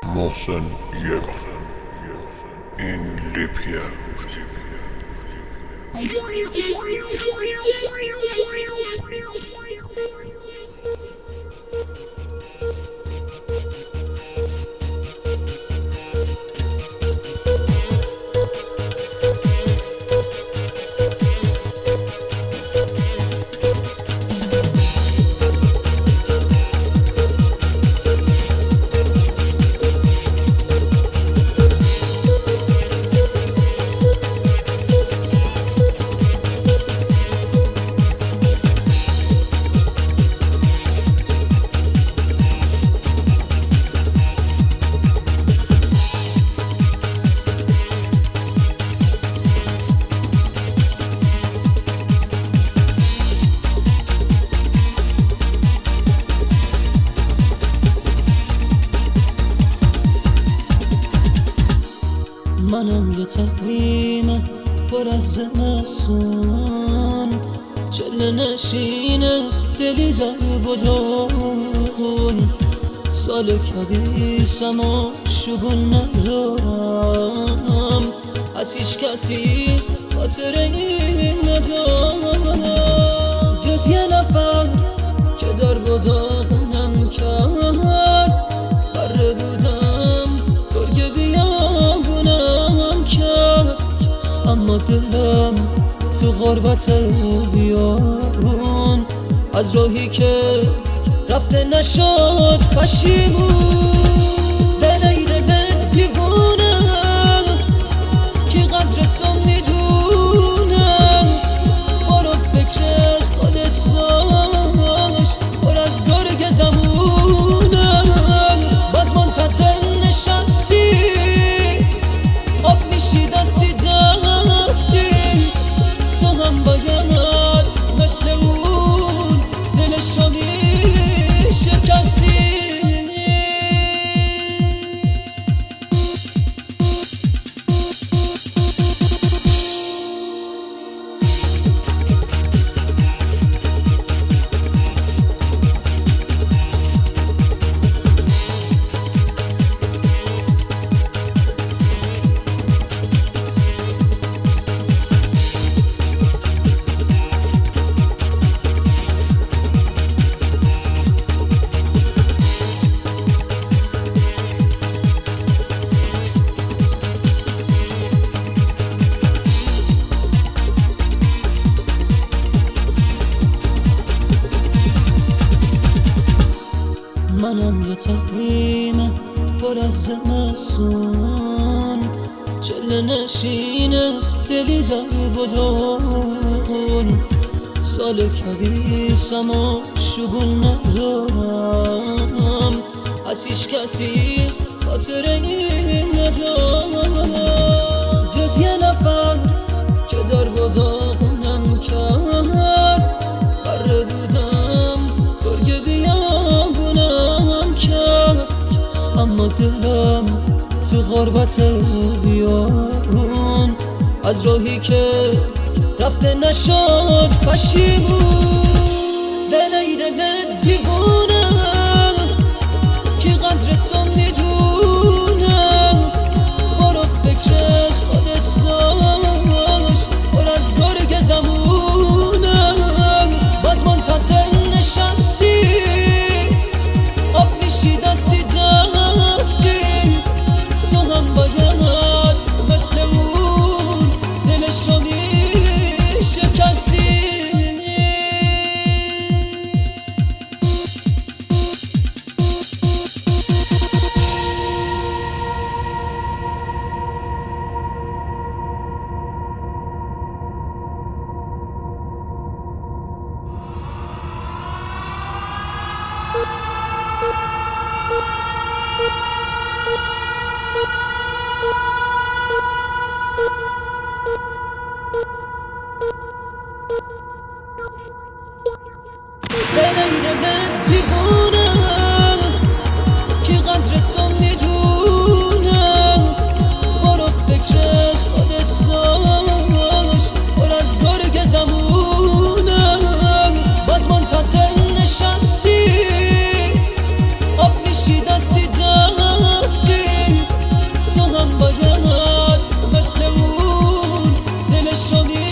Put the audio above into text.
محسن یک این لیپیه منم یه تقویم پر از زمستون، چله نشینه دلی در بدون. سال کبیسم و شگون ندارم، از هیچ کسی خاطری ندارم جز یه نفر که در بداغنم کرد. بره بودم گرگ بیابونم کرد، اما دلم تو غربت بیابون از راهی که رفته نشد پشیمون. دل دیوونه که قدر تو میدونه، برو فکر خودت باش، پر از گرگ زمونه. باز منتظر نشستی، آب میشی دستی دستی، تو هم باید مثل اون دلشو شکستی. منم یه تقویم پر از زمستون، چله نشینه دلی در بدون. سال کبیسم و شگون ندارم، از هیچ کسی خاطری ندارم جز یه نفر که در بداغنم کرد. بره بودم گرگ بیابونم کرد، اما دلم تو غربت بیابون از راهی که رفته نشد پشیمون. دل دیوونه که قدر تو میدونه، برو فکر خودت باش، پر از گرگ زمونه. باز منتظر نشستی، آب میشی دستی دستی، تو هم باید مثل اون دلشو شکستی. عشق رو